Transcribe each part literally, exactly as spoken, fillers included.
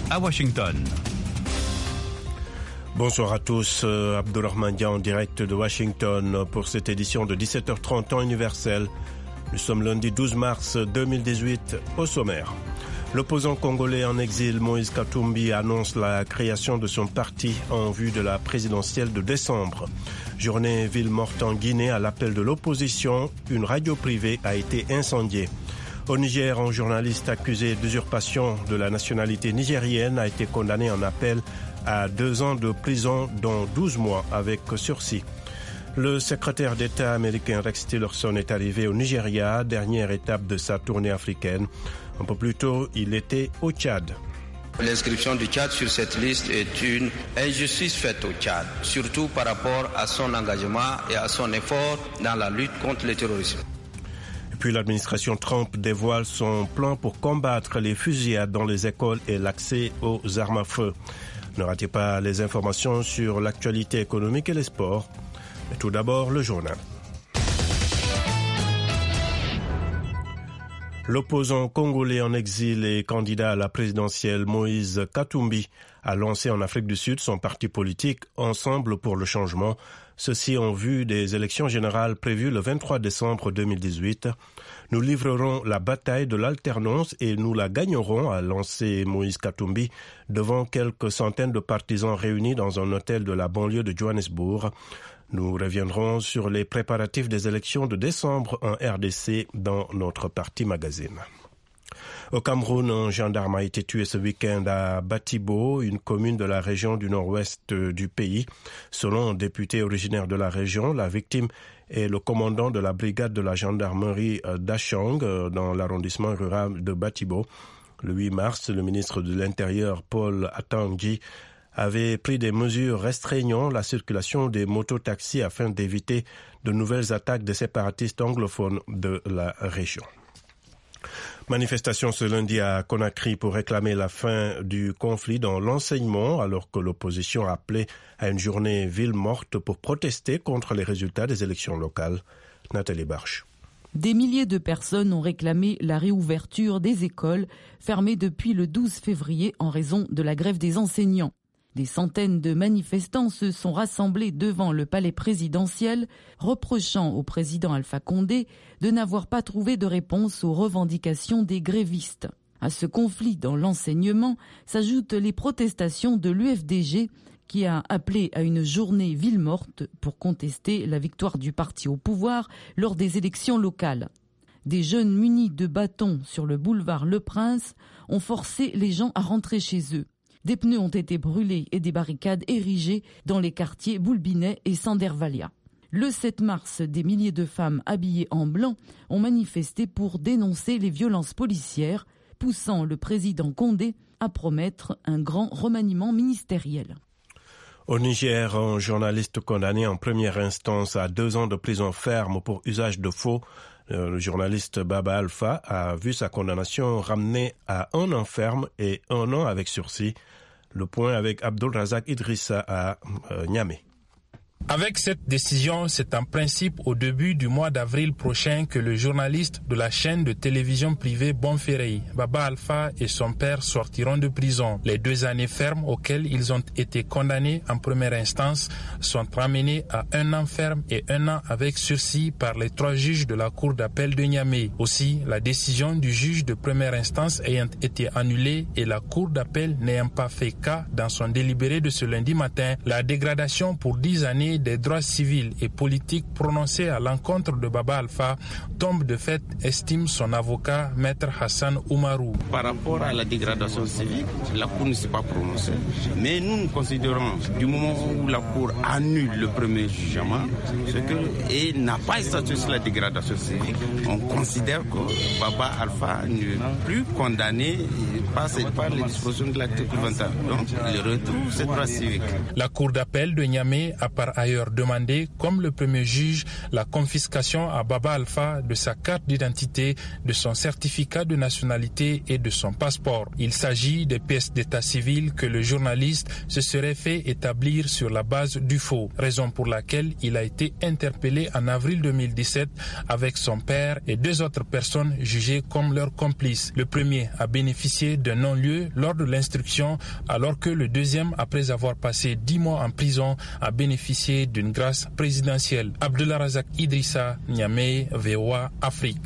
à Washington. Bonsoir à tous, euh, Abdulrahman Dia en direct de Washington pour cette édition de dix-sept heures trente temps universel. Nous sommes lundi douze mars deux mille dix-huit au sommaire. L'opposant congolais en exil Moïse Katumbi annonce la création de son parti en vue de la présidentielle de décembre. Journée ville morte en Guinée à l'appel de l'opposition, une radio privée a été incendiée. Au Niger, un journaliste accusé d'usurpation de la nationalité nigérienne a été condamné en appel à deux ans de prison dont douze mois avec sursis. Le secrétaire d'État américain Rex Tillerson est arrivé au Nigeria, dernière étape de sa tournée africaine. Un peu plus tôt, il était au Tchad. L'inscription du Tchad sur cette liste est une injustice faite au Tchad, surtout par rapport à son engagement et à son effort dans la lutte contre le terrorisme. Et puis l'administration Trump dévoile son plan pour combattre les fusillades dans les écoles et l'accès aux armes à feu. Ne ratez pas les informations sur l'actualité économique et les sports. Mais tout d'abord, le journal. L'opposant congolais en exil et candidat à la présidentielle Moïse Katumbi a lancé en Afrique du Sud son parti politique Ensemble pour le changement, ceci en vue des élections générales prévues le vingt-trois décembre deux mille dix-huit. Nous livrerons la bataille de l'alternance et nous la gagnerons, a lancé Moïse Katumbi devant quelques centaines de partisans réunis dans un hôtel de la banlieue de Johannesburg. Nous reviendrons sur les préparatifs des élections de décembre en R D C dans notre partie magazine. Au Cameroun, un gendarme a été tué ce week-end à Batibo, une commune de la région du nord-ouest du pays. Selon un député originaire de la région, la victime est le commandant de la brigade de la gendarmerie d'Achang dans l'arrondissement rural de Batibo. Le huit mars, le ministre de l'Intérieur, Paul Atangui, avait pris des mesures restreignant la circulation des mototaxis afin d'éviter de nouvelles attaques des séparatistes anglophones de la région. Manifestation ce lundi à Conakry pour réclamer la fin du conflit dans l'enseignement alors que l'opposition a appelé à une journée ville morte pour protester contre les résultats des élections locales. Nathalie Barche. Des milliers de personnes ont réclamé la réouverture des écoles fermées depuis le douze février en raison de la grève des enseignants. Des centaines de manifestants se sont rassemblés devant le palais présidentiel, reprochant au président Alpha Condé de n'avoir pas trouvé de réponse aux revendications des grévistes. À ce conflit dans l'enseignement s'ajoutent les protestations de l'U F D G qui a appelé à une journée ville morte pour contester la victoire du parti au pouvoir lors des élections locales. Des jeunes munis de bâtons sur le boulevard Le Prince ont forcé les gens à rentrer chez eux. Des pneus ont été brûlés et des barricades érigées dans les quartiers Boulbinet et Sandervalia. Le sept mars, des milliers de femmes habillées en blanc ont manifesté pour dénoncer les violences policières, poussant le président Condé à promettre un grand remaniement ministériel. Au Niger, un journaliste condamné en première instance à deux ans de prison ferme pour usage de faux. Le journaliste Baba Alpha a vu sa condamnation ramenée à un an ferme et un an avec sursis. Le point avec Abdul Razak Idrissa à euh, Niamey. Avec cette décision, c'est en principe au début du mois d'avril prochain que le journaliste de la chaîne de télévision privée Bonferrey, Baba Alpha et son père sortiront de prison. Les deux années fermes auxquelles ils ont été condamnés en première instance sont ramenées à un an ferme et un an avec sursis par les trois juges de la cour d'appel de Niamey. Aussi, la décision du juge de première instance ayant été annulée et la cour d'appel n'ayant pas fait cas dans son délibéré de ce lundi matin, la dégradation pour dix années des droits civils et politiques prononcés à l'encontre de Baba Alpha tombe de fait, estime son avocat, Maître Hassan Oumarou. Par rapport à la dégradation civique, la Cour ne s'est pas prononcée. Mais nous, nous considérons, du moment où la Cour annule le premier jugement, ce que, et n'a pas statué sur la dégradation civique, on considère que Baba Alpha n'est plus condamné par, par les dispositions de l'article vingt et un. Donc, il retrouve ses droits civiques. La Cour d'appel de Niamey a par ailleurs ailleurs demandé, comme le premier juge, la confiscation à Baba Alpha de sa carte d'identité, de son certificat de nationalité et de son passeport. Il s'agit des pièces d'état civil que le journaliste se serait fait établir sur la base du faux, raison pour laquelle il a été interpellé en avril deux mille dix-sept avec son père et deux autres personnes jugées comme leurs complices. Le premier a bénéficié d'un non-lieu lors de l'instruction, alors que le deuxième, après avoir passé dix mois en prison, a bénéficié d'une grâce présidentielle. Abdullah Razak Idrissa, Niamey, V O A, Afrique.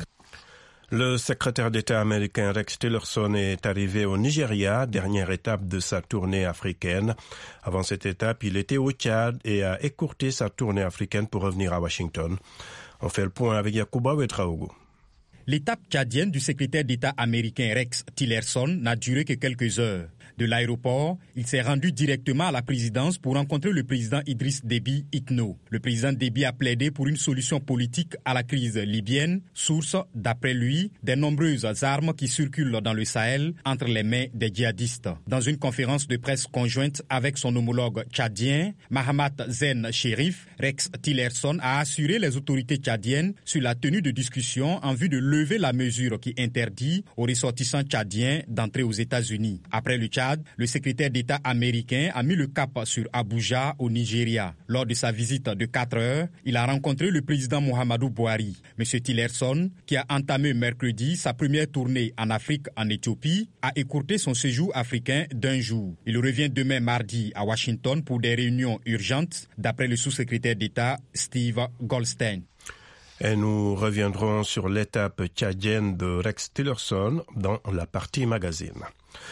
Le secrétaire d'État américain Rex Tillerson est arrivé au Nigeria, dernière étape de sa tournée africaine. Avant cette étape, il était au Tchad et a écourté sa tournée africaine pour revenir à Washington. On fait le point avec Yacouba Ouetraogo. L'étape tchadienne du secrétaire d'État américain Rex Tillerson n'a duré que quelques heures. De l'aéroport, il s'est rendu directement à la présidence pour rencontrer le président Idriss Déby Itno. Le président Déby a plaidé pour une solution politique à la crise libyenne, source, d'après lui, des nombreuses armes qui circulent dans le Sahel entre les mains des djihadistes. Dans une conférence de presse conjointe avec son homologue tchadien, Mahamat Zen Chérif, Rex Tillerson a assuré les autorités tchadiennes sur la tenue de discussions en vue de lever la mesure qui interdit aux ressortissants tchadiens d'entrer aux États-Unis. Après le Tchad, le secrétaire d'État américain a mis le cap sur Abuja, au Nigeria. Lors de sa visite de quatre heures, il a rencontré le président Muhammadu Buhari. M. Tillerson, qui a entamé mercredi sa première tournée en Afrique en Éthiopie, a écourté son séjour africain d'un jour. Il revient demain mardi à Washington pour des réunions urgentes, d'après le sous-secrétaire d'État Steve Goldstein. Et nous reviendrons sur l'étape tchadienne de Rex Tillerson dans la partie magazine.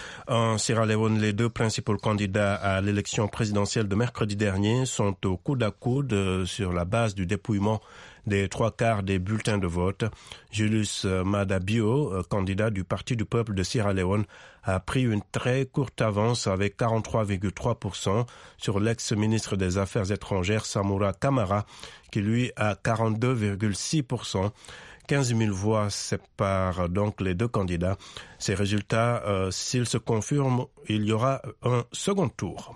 En Sierra Leone, les deux principaux candidats à l'élection présidentielle de mercredi dernier sont au coude à coude sur la base du dépouillement des trois quarts des bulletins de vote. Julius Maada Bio, candidat du Parti du peuple de Sierra Leone, a pris une très courte avance avec quarante-trois virgule trois pour cent sur l'ex-ministre des Affaires étrangères Samura Kamara, qui lui a quarante-deux virgule six pour cent. quinze mille voix séparent donc les deux candidats. Ces résultats, euh, s'ils se confirment, il y aura un second tour.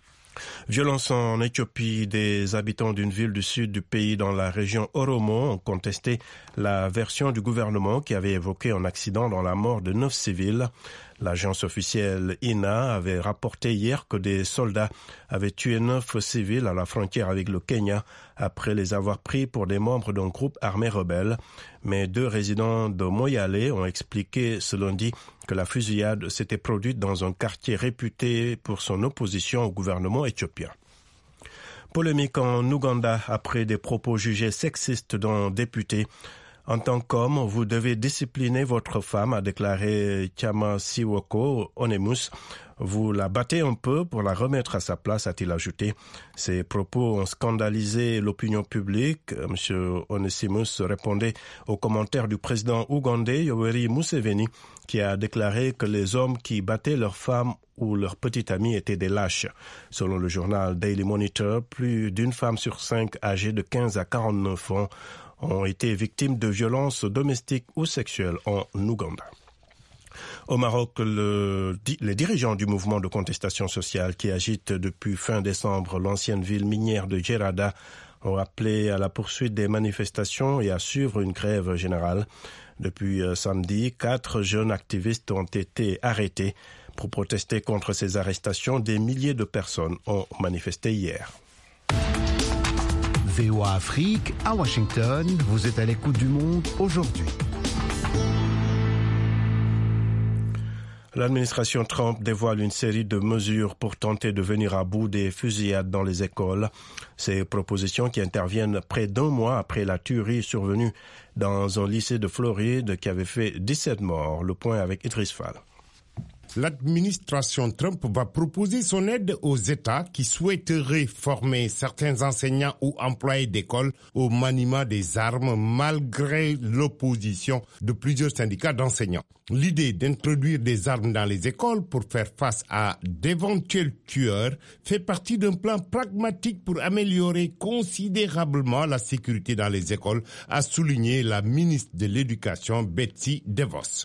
Violence en Éthiopie, des habitants d'une ville du sud du pays dans la région Oromo ont contesté la version du gouvernement qui avait évoqué un accident dans la mort de neuf civils. L'agence officielle I N A avait rapporté hier que des soldats avaient tué neuf civils à la frontière avec le Kenya après les avoir pris pour des membres d'un groupe armé rebelle. Mais deux résidents de Moyale ont expliqué ce lundi que la fusillade s'était produite dans un quartier réputé pour son opposition au gouvernement éthiopien. Polémique en Ouganda après des propos jugés sexistes d'un député. En tant qu'homme, vous devez discipliner votre femme, a déclaré Chama Siwoko Onemus. Vous la battez un peu pour la remettre à sa place, a-t-il ajouté. Ces propos ont scandalisé l'opinion publique. M. Onesimus répondait aux commentaires du président ougandais Yoweri Museveni, qui a déclaré que les hommes qui battaient leurs femmes ou leurs petites amies étaient des lâches. Selon le journal Daily Monitor, plus d'une femme sur cinq âgée de quinze à quarante-neuf ans ont été victimes de violences domestiques ou sexuelles en Ouganda. Au Maroc, le, les dirigeants du mouvement de contestation sociale qui agite depuis fin décembre l'ancienne ville minière de Djerada ont appelé à la poursuite des manifestations et à suivre une grève générale. Depuis samedi, quatre jeunes activistes ont été arrêtés. Pour protester contre ces arrestations, des milliers de personnes ont manifesté hier. V O A Afrique, à Washington, vous êtes à l'écoute du monde aujourd'hui. L'administration Trump dévoile une série de mesures pour tenter de venir à bout des fusillades dans les écoles. Ces propositions qui interviennent près d'un mois après la tuerie survenue dans un lycée de Floride qui avait fait dix-sept morts. Le point avec Idriss Fall. L'administration Trump va proposer son aide aux États qui souhaiteraient former certains enseignants ou employés d'école au maniement des armes malgré l'opposition de plusieurs syndicats d'enseignants. L'idée d'introduire des armes dans les écoles pour faire face à d'éventuels tueurs fait partie d'un plan pragmatique pour améliorer considérablement la sécurité dans les écoles, a souligné la ministre de l'Éducation Betsy DeVos.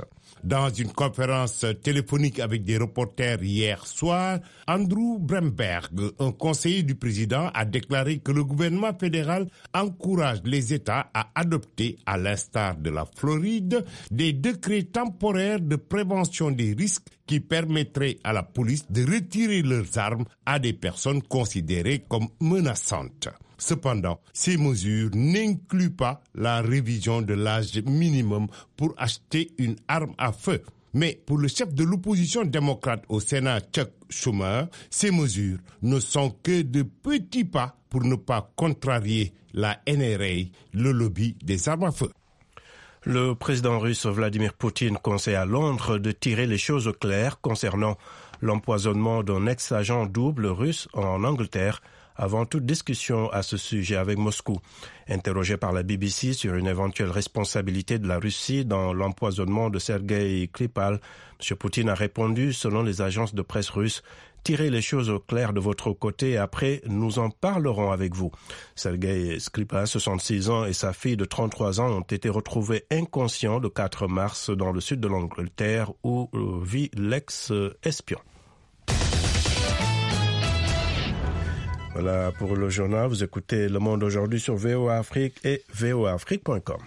Dans une conférence téléphonique avec des reporters hier soir, Andrew Bremberg, un conseiller du président, a déclaré que le gouvernement fédéral encourage les États à adopter, à l'instar de la Floride, des décrets temporaires de prévention des risques qui permettraient à la police de retirer leurs armes à des personnes considérées comme menaçantes. Cependant, ces mesures n'incluent pas la révision de l'âge minimum pour acheter une arme à feu. Mais pour le chef de l'opposition démocrate au Sénat, Chuck Schumer, ces mesures ne sont que de petits pas pour ne pas contrarier la N R A, le lobby des armes à feu. Le président russe Vladimir Poutine conseille à Londres de tirer les choses au clair concernant l'empoisonnement d'un ex-agent double russe en Angleterre avant toute discussion à ce sujet avec Moscou. Interrogé par la B B C sur une éventuelle responsabilité de la Russie dans l'empoisonnement de Sergueï Skripal, M. Poutine a répondu, selon les agences de presse russes, « Tirez les choses au clair de votre côté et après, nous en parlerons avec vous ». Sergueï Skripal, soixante-six ans, et sa fille de trente-trois ans ont été retrouvés inconscients le quatre mars dans le sud de l'Angleterre où vit l'ex-espion. Voilà pour le journal. Vous écoutez Le Monde aujourd'hui sur V O A Afrique et V O A Afrique point com.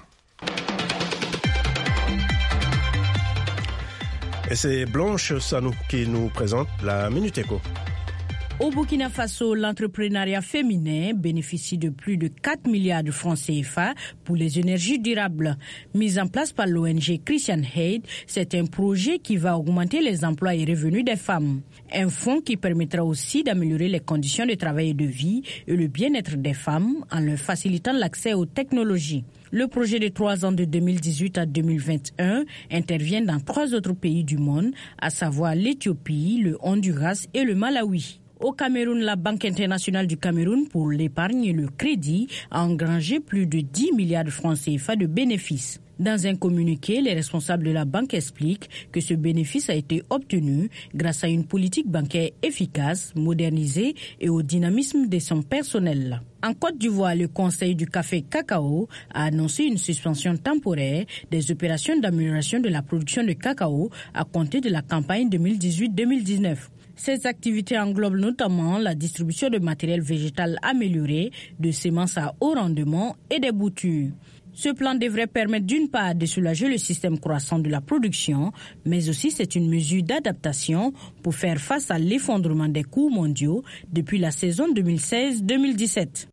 Et c'est Blanche Sanou qui nous présente la Minute Éco. Au Burkina Faso, l'entrepreneuriat féminin bénéficie de plus de quatre milliards de francs C F A pour les énergies durables. Mis en place par l'O N G Christian Aid, c'est un projet qui va augmenter les emplois et revenus des femmes. Un fonds qui permettra aussi d'améliorer les conditions de travail et de vie et le bien-être des femmes en leur facilitant l'accès aux technologies. Le projet de trois ans de deux mille dix-huit à deux mille vingt et un intervient dans trois autres pays du monde, à savoir l'Éthiopie, le Honduras et le Malawi. Au Cameroun, la Banque internationale du Cameroun pour l'épargne et le crédit a engrangé plus de dix milliards de francs C F A de bénéfices. Dans un communiqué, les responsables de la banque expliquent que ce bénéfice a été obtenu grâce à une politique bancaire efficace, modernisée et au dynamisme de son personnel. En Côte d'Ivoire, le Conseil du café cacao a annoncé une suspension temporaire des opérations d'amélioration de la production de cacao à compter de la campagne deux mille dix-huit deux mille dix-neuf. Ces activités englobent notamment la distribution de matériel végétal amélioré, de semences à haut rendement et des boutures. Ce plan devrait permettre d'une part de soulager le système croissant de la production, mais aussi c'est une mesure d'adaptation pour faire face à l'effondrement des coûts mondiaux depuis la saison deux mille seize deux mille dix-sept.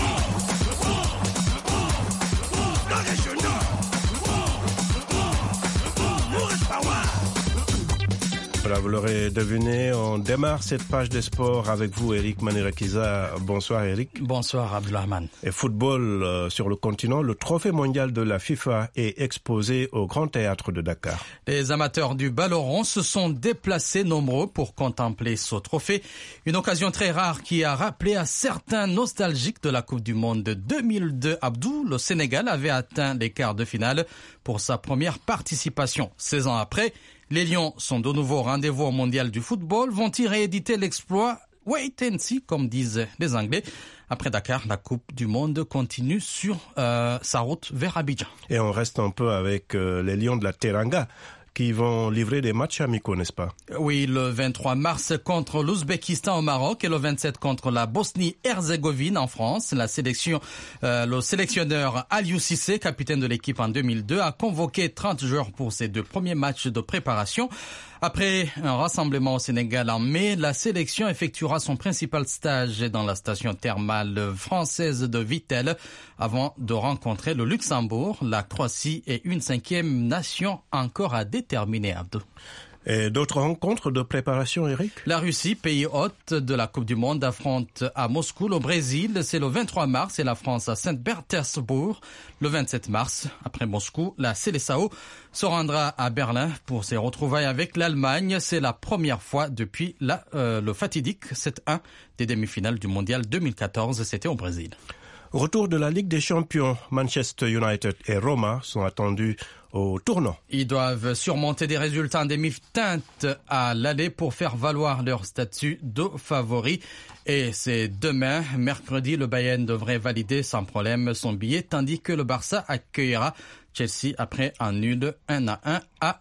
Voilà, vous l'aurez deviné, on démarre cette page des sports avec vous, Eric Manirekiza. Bonsoir, Eric. Bonsoir, Abdelrahman. Et football euh, sur le continent, le trophée mondial de la FIFA est exposé au Grand Théâtre de Dakar. Les amateurs du ballon rond se sont déplacés nombreux pour contempler ce trophée. Une occasion très rare qui a rappelé à certains nostalgiques de la Coupe du Monde de deux mille deux. Abdou, le Sénégal avait atteint les quarts de finale pour sa première participation. seize ans après, les Lions sont de nouveau au rendez-vous mondial du football. Vont-ils rééditer l'exploit? Wait and see, comme disent les Anglais. Après Dakar, la Coupe du Monde continue sur euh, sa route vers Abidjan. Et on reste un peu avec euh, les Lions de la Teranga, qui vont livrer des matchs amicaux, n'est-ce pas? Oui, le vingt-trois mars contre l'Ouzbékistan au Maroc et le vingt-sept contre la Bosnie-Herzégovine en France. La sélection, euh, le sélectionneur Aliou Cissé, capitaine de l'équipe en deux mille deux, a convoqué trente joueurs pour ses deux premiers matchs de préparation. Après un rassemblement au Sénégal en mai, la sélection effectuera son principal stage dans la station thermale française de Vittel avant de rencontrer le Luxembourg, la Croatie et une cinquième nation encore à déterminer, Abdou. Et d'autres rencontres de préparation, Eric? La Russie, pays hôte de la Coupe du Monde, affronte à Moscou le Brésil. C'est le vingt-trois mars et la France à Saint-Pétersbourg. Le vingt-sept mars, après Moscou, la Seleção se rendra à Berlin pour ses retrouvailles avec l'Allemagne. C'est la première fois depuis la, euh, le fatidique sept un des demi-finales du Mondial deux mille quatorze. C'était au Brésil. Retour de la Ligue des Champions, Manchester United et Roma sont attendus au tournant. Ils doivent surmonter des résultats en demi-teinte à l'aller pour faire valoir leur statut de favori. Et c'est demain, mercredi, le Bayern devrait valider sans problème son billet, tandis que le Barça accueillera Chelsea après un nul un à un à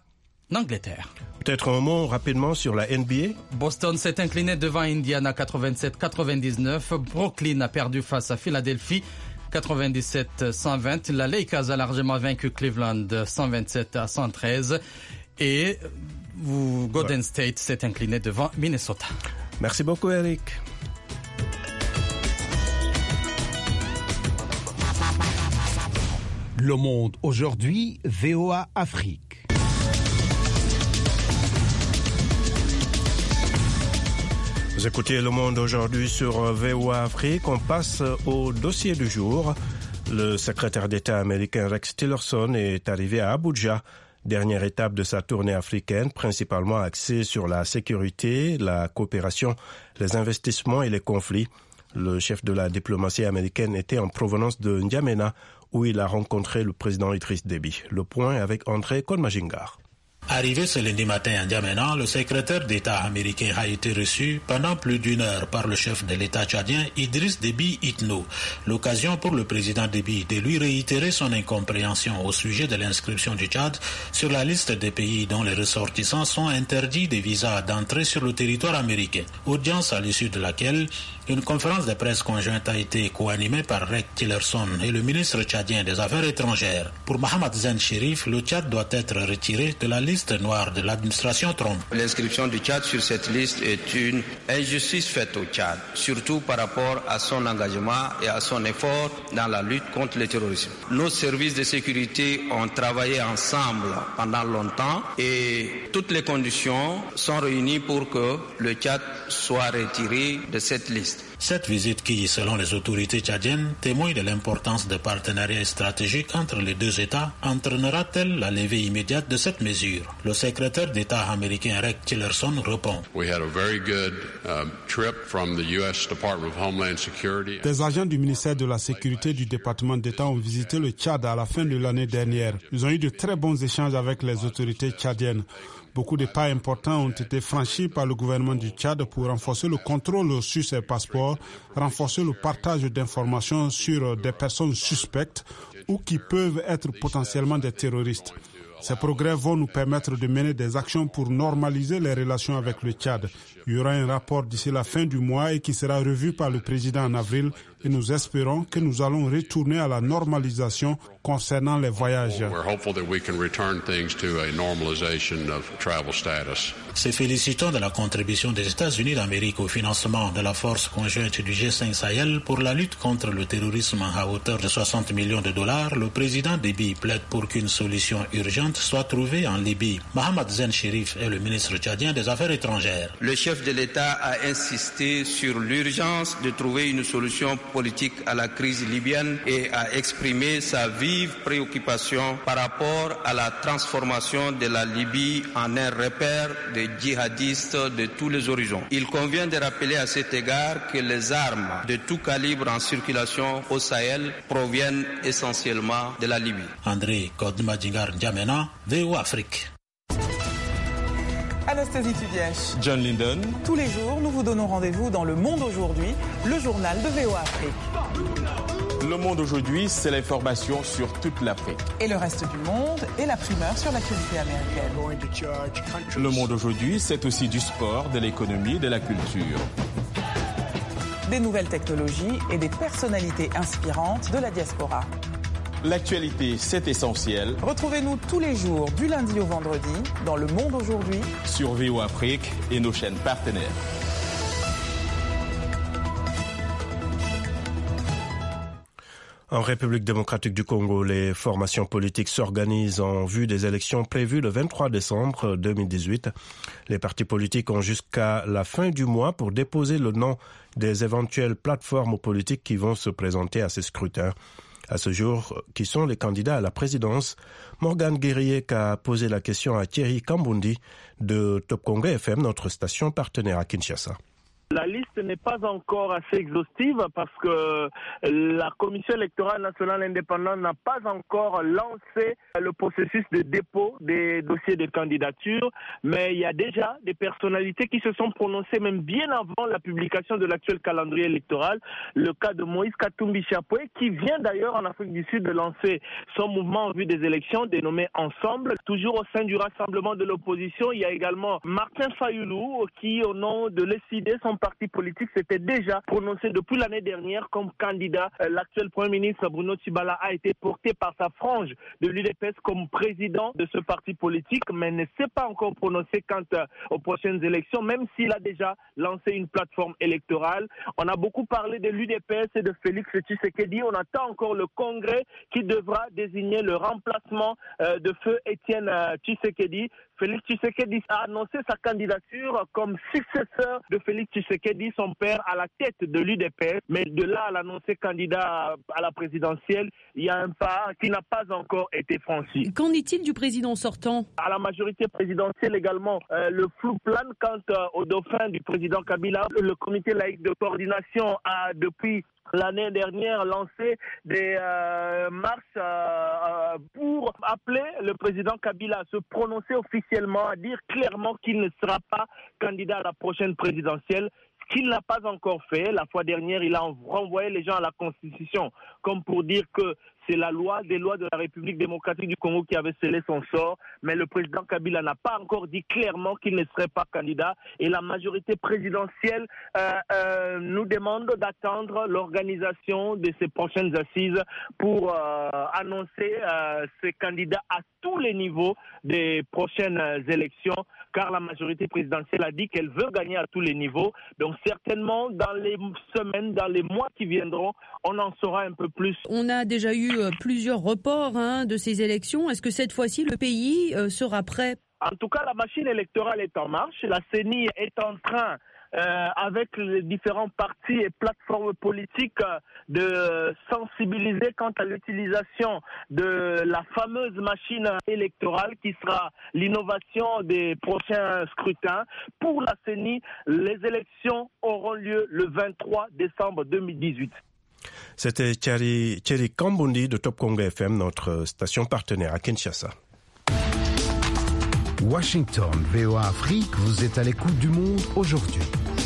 Angleterre. Peut-être un mot rapidement sur la N B A. Boston s'est incliné devant Indiana quatre-vingt-sept à quatre-vingt-dix-neuf. Brooklyn a perdu face à Philadelphie quatre-vingt-dix-sept à cent vingt. La Lakers a largement vaincu Cleveland cent vingt-sept à cent treize. Et Golden ouais. State s'est incliné devant Minnesota. Merci beaucoup, Eric. Le Monde aujourd'hui, V O A Afrique. Vous écoutez Le Monde aujourd'hui sur V O A Afrique. On passe au dossier du jour. Le secrétaire d'État américain Rex Tillerson est arrivé à Abuja, dernière étape de sa tournée africaine, principalement axée sur la sécurité, la coopération, les investissements et les conflits. Le chef de la diplomatie américaine était en provenance de N'Djamena, où il a rencontré le président Idriss Déby. Le point avec André Kolmagingar. Arrivé ce lundi matin à N'Djamena, le secrétaire d'État américain a été reçu pendant plus d'une heure par le chef de l'État tchadien Idriss Déby Itno. L'occasion pour le président Déby de lui réitérer son incompréhension au sujet de l'inscription du Tchad sur la liste des pays dont les ressortissants sont interdits des visas d'entrée sur le territoire américain. Audience à l'issue de laquelle une conférence de presse conjointe a été co-animée par Rex Tillerson et le ministre tchadien des Affaires étrangères. Pour Mohamed Zen Chérif, le Tchad doit être retiré de la liste noire de l'administration Trump. L'inscription du Tchad sur cette liste est une injustice faite au Tchad, surtout par rapport à son engagement et à son effort dans la lutte contre le terrorisme. Nos services de sécurité ont travaillé ensemble pendant longtemps et toutes les conditions sont réunies pour que le Tchad soit retiré de cette liste. Cette visite qui, selon les autorités tchadiennes, témoigne de l'importance de partenariat stratégique entre les deux États, entraînera-t-elle la levée immédiate de cette mesure? Le secrétaire d'État américain Rex Tillerson répond. Des agents du ministère de la Sécurité du département d'État ont visité le Tchad à la fin de l'année dernière. Ils ont eu de très bons échanges avec les autorités tchadiennes. Beaucoup de pas importants ont été franchis par le gouvernement du Tchad pour renforcer le contrôle sur ces passeports, renforcer le partage d'informations sur des personnes suspectes ou qui peuvent être potentiellement des terroristes. Ces progrès vont nous permettre de mener des actions pour normaliser les relations avec le Tchad. Il y aura un rapport d'ici la fin du mois et qui sera revu par le président en avril et nous espérons que nous allons retourner à la normalisation concernant les voyages. Se félicitant de la contribution des États-Unis d'Amérique au financement de la force conjointe du G cinq Sahel pour la lutte contre le terrorisme à hauteur de soixante millions de dollars, le président Déby plaide pour qu'une solution urgente soit trouvée en Libye. Mohamed Zen Chérif est le ministre tchadien des Affaires étrangères. Le chef de l'État a insisté sur l'urgence de trouver une solution politique à la crise libyenne et a exprimé sa vive préoccupation par rapport à la transformation de la Libye en un repère de djihadistes de tous les horizons. Il convient de rappeler à cet égard que les armes de tout calibre en circulation au Sahel proviennent essentiellement de la Libye. André Kodmadjingar N'Djamena, V O A Afrique. Anastasie Tudièche. John Linden. Tous les jours, nous vous donnons rendez-vous dans Le Monde aujourd'hui, le journal de V O A Afrique. Le Monde aujourd'hui, c'est l'information sur toute l'Afrique. Et le reste du monde et la primeur sur l'actualité américaine. Le Monde aujourd'hui, c'est aussi du sport, de l'économie, de la culture. Des nouvelles technologies et des personnalités inspirantes de la diaspora. L'actualité, c'est essentiel. Retrouvez-nous tous les jours, du lundi au vendredi, dans Le Monde aujourd'hui, sur V O A Afrique et nos chaînes partenaires. En République démocratique du Congo, les formations politiques s'organisent en vue des élections prévues le vingt-trois décembre deux mille dix-huit. Les partis politiques ont jusqu'à la fin du mois pour déposer le nom des éventuelles plateformes politiques qui vont se présenter à ces scrutins. À ce jour, qui sont les candidats à la présidence? Morgane Guerrier a posé la question à Thierry Kambundi de Top Congo F M, notre station partenaire à Kinshasa. La liste n'est pas encore assez exhaustive parce que la Commission électorale nationale indépendante n'a pas encore lancé le processus de dépôt des dossiers de candidature, mais il y a déjà des personnalités qui se sont prononcées même bien avant la publication de l'actuel calendrier électoral. Le cas de Moïse Katumbi Chapwe, qui vient d'ailleurs en Afrique du Sud de lancer son mouvement en vue des élections dénommé Ensemble. Toujours au sein du rassemblement de l'opposition, il y a également Martin Fayoulou qui, au nom de l'E S I D, son parti politique, s'était déjà prononcé depuis l'année dernière comme candidat. L'actuel Premier ministre Bruno Tshibala a été porté par sa frange de l'U D P S comme président de ce parti politique, mais ne s'est pas encore prononcé quant aux prochaines élections, même s'il a déjà lancé une plateforme électorale. On a beaucoup parlé de l'U D P S et de Félix Tshisekedi. On attend encore le Congrès qui devra désigner le remplacement euh, de feu Étienne euh, Tshisekedi. Félix Tshisekedi a annoncé sa candidature comme successeur de Félix Tshisekedi, son père, à la tête de l'U D P S. Mais de là à l'annoncer candidat à la présidentielle, il y a un pas qui n'a pas encore été franchi. Qu'en est-il du président sortant ? À la majorité présidentielle également, euh, le flou plane quant euh, au dauphin du président Kabila. Le comité laïque de coordination a depuis l'année dernière lancé des euh, marches euh, pour appeler le président Kabila à se prononcer officiellement, à dire clairement qu'il ne sera pas candidat à la prochaine présidentielle. Ce qu'il n'a pas encore fait. La fois dernière, il a renvoyé les gens à la Constitution, comme pour dire que c'est la loi des lois de la République démocratique du Congo qui avait scellé son sort. Mais le président Kabila n'a pas encore dit clairement qu'il ne serait pas candidat. Et la majorité présidentielle euh, euh, nous demande d'attendre l'organisation de ces prochaines assises pour euh, annoncer euh, ces candidats à tous les niveaux des prochaines élections, car la majorité présidentielle a dit qu'elle veut gagner à tous les niveaux. Donc certainement, dans les semaines, dans les mois qui viendront, on en saura un peu plus. On a déjà eu plusieurs reports hein, de ces élections. Est-ce que cette fois-ci, le pays euh, sera prêt ? En tout cas, la machine électorale est en marche. La C E N I est en train, euh, avec les différents partis et plateformes politiques, euh, de sensibiliser quant à l'utilisation de la fameuse machine électorale qui sera l'innovation des prochains scrutins. Pour la C E N I, les élections auront lieu le vingt-trois décembre deux mille dix-huit. C'était Thierry, Thierry Kambundi de Top Congo F M, notre station partenaire à Kinshasa. Washington, V O A Afrique, vous êtes à l'écoute du monde aujourd'hui.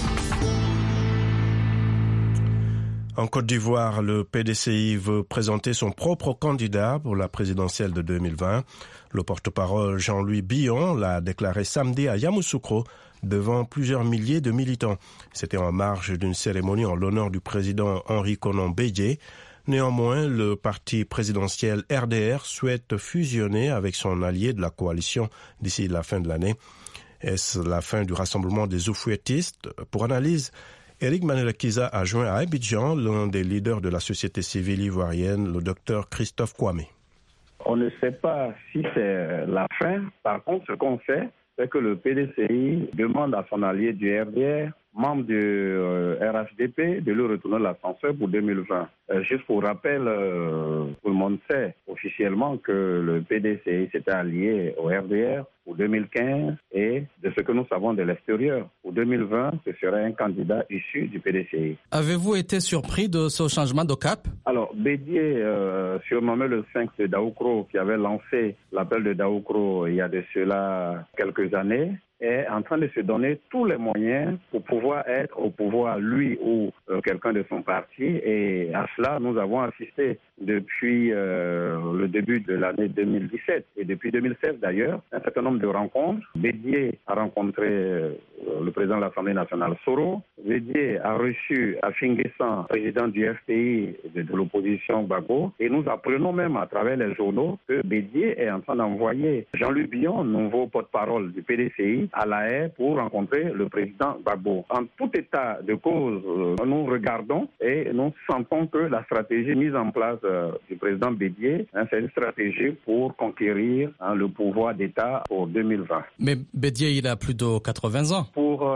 En Côte d'Ivoire, le P D C I veut présenter son propre candidat pour la présidentielle de deux mille vingt. Le porte-parole Jean-Louis Billon l'a déclaré samedi à Yamoussoukro devant plusieurs milliers de militants. C'était en marge d'une cérémonie en l'honneur du président Henri Konan Bédié. Néanmoins, le parti présidentiel R D R souhaite fusionner avec son allié de la coalition d'ici la fin de l'année. Est-ce la fin du rassemblement des oufouettistes ? Pour analyse, Éric Manelakiza a joint à Abidjan l'un des leaders de la société civile ivoirienne, le docteur Christophe Kwame. On ne sait pas si c'est la fin. Par contre, ce qu'on sait, c'est que le P D C I demande à son allié du R D R, membre du euh, R H D P, de lui retourner l'ascenseur pour deux mille vingt. Euh, juste pour rappel, euh, tout le monde sait officiellement que le P D C I s'était allié au R D R pour deux mille quinze et de ce que nous savons de l'extérieur, pour deux mille vingt, ce serait un candidat issu du P D C I. Avez-vous été surpris de ce changement de cap ? Alors, Bédié, euh, surnommé le Sphinx de Daoukro, qui avait lancé l'appel de Daoukro il y a de cela quelques années, est en train de se donner tous les moyens pour pouvoir être au pouvoir, lui ou euh, quelqu'un de son parti. Et à cela, nous avons assisté depuis euh, le début de l'année deux mille dix-sept et depuis deux mille seize d'ailleurs, un certain nombre de rencontres. Bédié a rencontré euh, le président de l'Assemblée nationale, Soro. Bédié a reçu Afinguessan, président du F P I de, de l'opposition Gbagbo. Et nous apprenons même à travers les journaux que Bédié est en train d'envoyer Jean-Luc Billon, nouveau porte-parole du P D C I, à La Haye pour rencontrer le président Gbagbo. En tout état de cause, nous regardons et nous sentons que la stratégie mise en place euh, du président Bédié, hein, c'est une stratégie pour conquérir hein, le pouvoir d'État pour deux mille vingt. Mais Bédié, il a plus de quatre-vingts ans. Pour euh,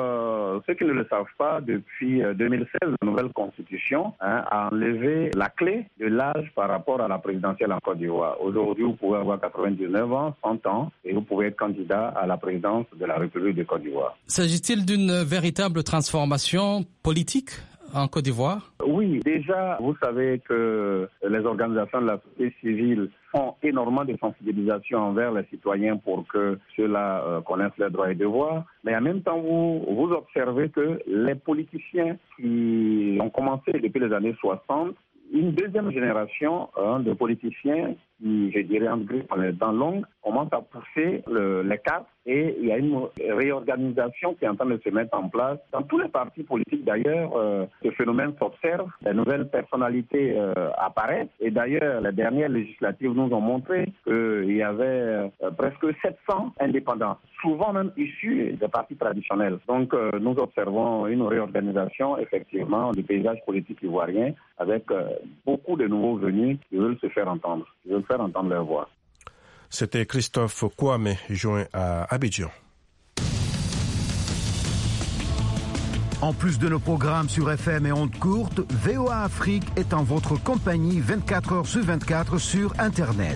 euh, ceux qui ne le savent pas, depuis deux mille seize, la nouvelle constitution hein, a enlevé la clé de l'âge par rapport à la présidentielle en Côte d'Ivoire. Aujourd'hui, vous pouvez avoir quatre-vingt-dix-neuf ans, cent ans, et vous pouvez être candidat à la présidence de la République de Côte d'Ivoire. S'agit-il d'une véritable transformation politique en Côte d'Ivoire? Oui, déjà, vous savez que les organisations de la société civile font énormément de sensibilisation envers les citoyens pour que ceux-là euh, connaissent leurs droits et devoirs. Mais en même temps, vous, vous observez que les politiciens qui ont commencé depuis les années soixante, une deuxième génération hein, de politiciens qui, je dirais, en dans longue, commence à pousser le, les cartes et il y a une réorganisation qui est en train de se mettre en place. Dans tous les partis politiques, d'ailleurs, euh, ce phénomène s'observe. Les nouvelles personnalités euh, apparaissent et d'ailleurs, les dernières législatives nous ont montré qu'il y avait euh, presque sept cents indépendants, souvent même issus des partis traditionnels. Donc, euh, nous observons une réorganisation, effectivement, du paysage politique ivoirien avec euh, beaucoup de nouveaux venus qui veulent se faire entendre, qui veulent faire entendre leur voix. C'était Christophe Kouame, joint à Abidjan. En plus de nos programmes sur F M et ondes courtes, V O A Afrique est en votre compagnie vingt-quatre heures sur vingt-quatre sur Internet.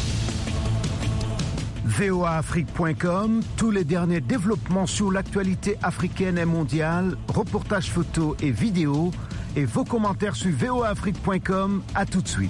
V O A Afrique point com, tous les derniers développements sur l'actualité africaine et mondiale, reportages photos et vidéos, et vos commentaires sur V O A Afrique point com. À tout de suite.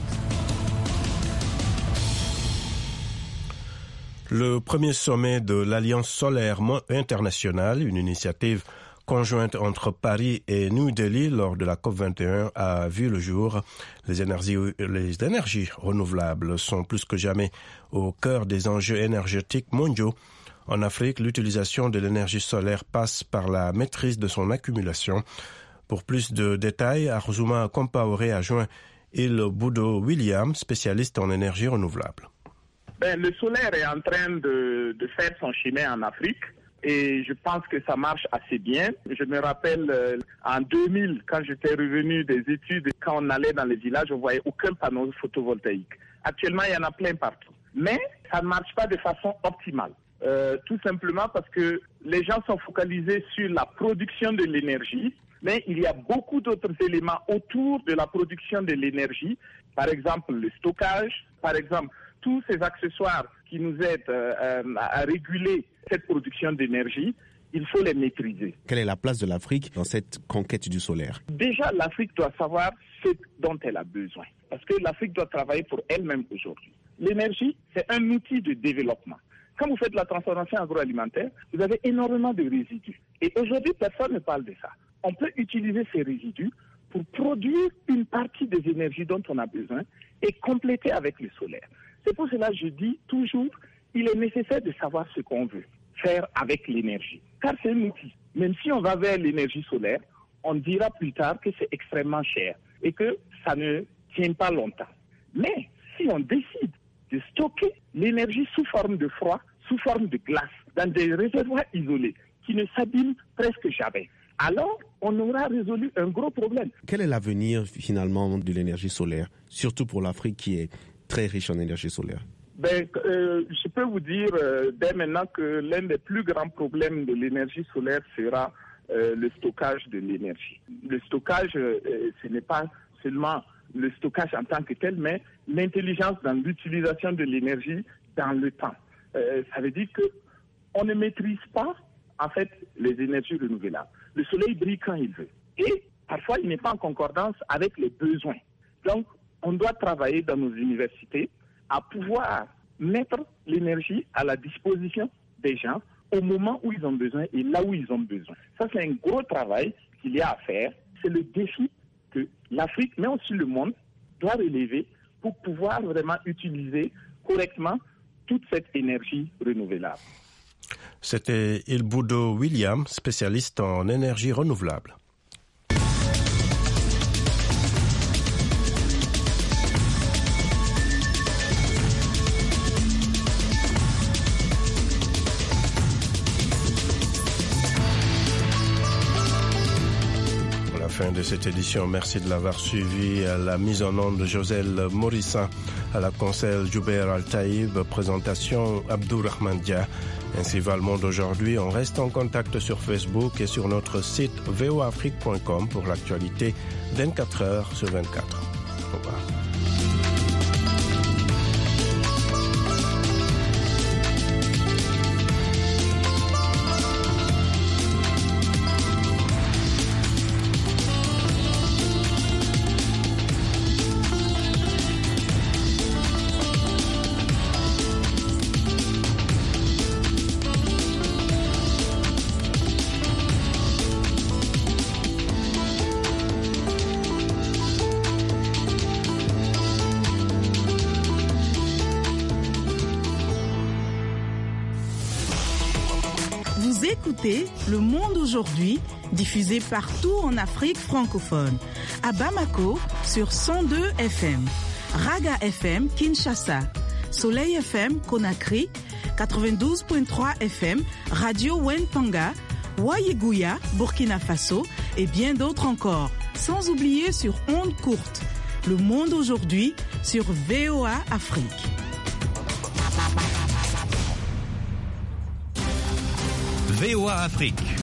Le premier sommet de l'Alliance solaire internationale, une initiative conjointe entre Paris et New Delhi lors de la COP vingt et un, a vu le jour. Les énergies, les énergies renouvelables sont plus que jamais au cœur des enjeux énergétiques mondiaux. En Afrique, l'utilisation de l'énergie solaire passe par la maîtrise de son accumulation. Pour plus de détails, Arzuma Compaoré a joint Il Boudo William, spécialiste en énergie renouvelable. Ben, le solaire est en train de, de faire son chemin en Afrique et je pense que ça marche assez bien. Je me rappelle euh, en deux mille, quand j'étais revenu des études, quand on allait dans les villages, on ne voyait aucun panneau photovoltaïque. Actuellement, il y en a plein partout. Mais ça ne marche pas de façon optimale. Euh, tout simplement parce que les gens sont focalisés sur la production de l'énergie, mais il y a beaucoup d'autres éléments autour de la production de l'énergie. Par exemple, le stockage, par exemple, tous ces accessoires qui nous aident euh, à réguler cette production d'énergie, il faut les maîtriser. Quelle est la place de l'Afrique dans cette conquête du solaire? Déjà, l'Afrique doit savoir ce dont elle a besoin. Parce que l'Afrique doit travailler pour elle-même aujourd'hui. L'énergie, c'est un outil de développement. Quand vous faites la transformation agroalimentaire, vous avez énormément de résidus. Et aujourd'hui, personne ne parle de ça. On peut utiliser ces résidus pour produire une partie des énergies dont on a besoin et compléter avec le solaire. C'est pour cela que je dis toujours, il est nécessaire de savoir ce qu'on veut faire avec l'énergie. Car c'est un outil. Même si on va vers l'énergie solaire, on dira plus tard que c'est extrêmement cher et que ça ne tient pas longtemps. Mais si on décide de stocker l'énergie sous forme de froid, sous forme de glace, dans des réservoirs isolés qui ne s'abîment presque jamais, alors on aura résolu un gros problème. Quel est l'avenir finalement de l'énergie solaire, surtout pour l'Afrique qui est très riche en énergie solaire? Ben, euh, je peux vous dire euh, dès maintenant que l'un des plus grands problèmes de l'énergie solaire sera euh, le stockage de l'énergie. Le stockage, euh, ce n'est pas seulement le stockage en tant que tel, mais l'intelligence dans l'utilisation de l'énergie dans le temps. Euh, ça veut dire qu'on ne maîtrise pas en fait les énergies renouvelables. Le soleil brille quand il veut. Et parfois, il n'est pas en concordance avec les besoins. Donc, on doit travailler dans nos universités à pouvoir mettre l'énergie à la disposition des gens au moment où ils ont besoin et là où ils ont besoin. Ça, c'est un gros travail qu'il y a à faire. C'est le défi que l'Afrique, mais aussi le monde, doit relever pour pouvoir vraiment utiliser correctement toute cette énergie renouvelable. C'était Il Boudo William, spécialiste en énergie renouvelable. Fin de cette édition, merci de l'avoir suivi. À la mise en onde de Joselle Morissa, à la conseil Jouber Al-Taïb, présentation Abdourahman Dia. Ainsi va le monde aujourd'hui. On reste en contact sur Facebook et sur notre site v o a afrique point com pour l'actualité vingt-quatre heures sur vingt-quatre. Au revoir. Écoutez Le Monde aujourd'hui, diffusé partout en Afrique francophone. À Bamako, sur cent deux F M. Raga F M, Kinshasa. Soleil F M, Conakry. quatre-vingt-douze virgule trois F M, Radio Wentanga. Wayeguya, Burkina Faso. Et bien d'autres encore. Sans oublier sur ondes courtes. Le Monde aujourd'hui, sur V O A Afrique. V O A Afrique,